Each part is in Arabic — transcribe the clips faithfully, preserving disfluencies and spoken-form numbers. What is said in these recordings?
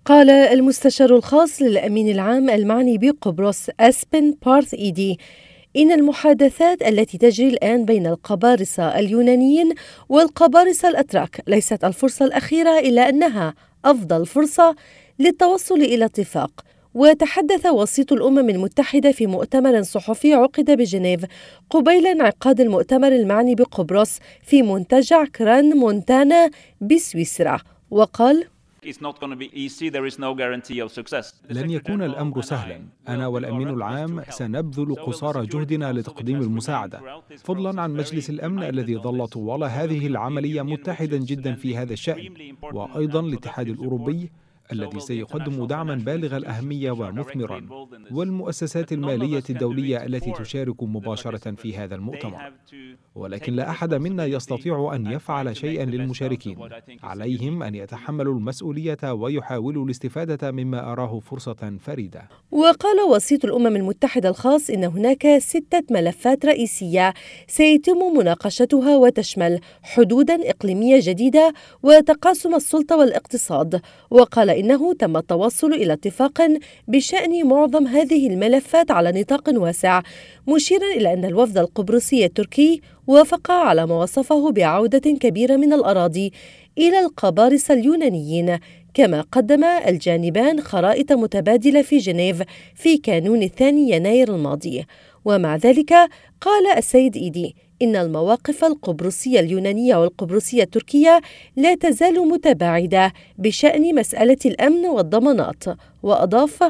قال المستشار الخاص للأمين العام المعني بقبرص أسبن بارث إيدي إن المحادثات التي تجري الآن بين القبارصة اليونانيين والقبارصة الأتراك ليست الفرصة الأخيرة، إلا أنها أفضل فرصة للتوصل إلى اتفاق. وتحدث وسيط الأمم المتحدة في مؤتمر صحفي عقد بجنيف قبيل انعقاد المؤتمر المعني بقبرص في منتجع كران مونتانا بسويسرا، وقال: لن يكون الأمر سهلا. أنا والأمين العام سنبذل قصارى جهدنا لتقديم المساعدة، فضلا عن مجلس الأمن الذي ظل طوال هذه العملية متحدا جدا في هذا الشأن، وأيضا الاتحاد الأوروبي الذي سيقدم دعما بالغ الأهمية ومثمرا، والمؤسسات المالية الدولية التي تشارك مباشرة في هذا المؤتمر. ولكن لا أحد منا يستطيع أن يفعل شيئا للمشاركين، عليهم أن يتحملوا المسؤولية ويحاولوا الاستفادة مما أراه فرصة فريدة. وقال وسيط الأمم المتحدة الخاص إن هناك ستة ملفات رئيسية سيتم مناقشتها، وتشمل حدودا إقليمية جديدة وتقاسم السلطة والاقتصاد. وقال إنه تم التوصل إلى اتفاق بشأن معظم هذه الملفات على نطاق واسع، مشيرا إلى أن الوفد القبرصي التركي وافق على ما وصفه بعودة كبيرة من الأراضي إلى القبارصة اليونانيين، كما قدم الجانبان خرائط متبادلة في جنيف في كانون الثاني يناير الماضي. ومع ذلك قال السيد إيدي إن المواقف القبرصية اليونانية والقبرصية التركية لا تزال متباعدة بشأن مسألة الأمن والضمانات، وأضاف: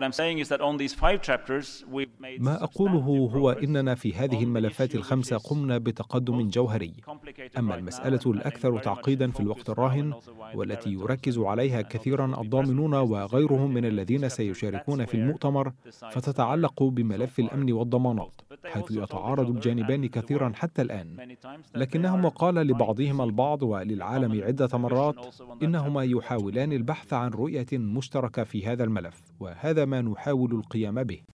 ما أقوله هو إننا في هذه الملفات الخمسة قمنا بتقدم جوهري. أما المسألة الأكثر تعقيدا في الوقت الراهن، والتي يركز عليها كثيرا الضامنون وغيرهم من الذين سيشاركون في المؤتمر، فتتعلق بملف الأمن والضمانات، حيث يتعارض الجانبان كثيرا حتى الآن. لكنهما قال لبعضهما البعض وللعالم عدة مرات إنهما يحاولان البحث عن رؤية مشتركة في هذا الملف، وهذا ما نحاول القيام به.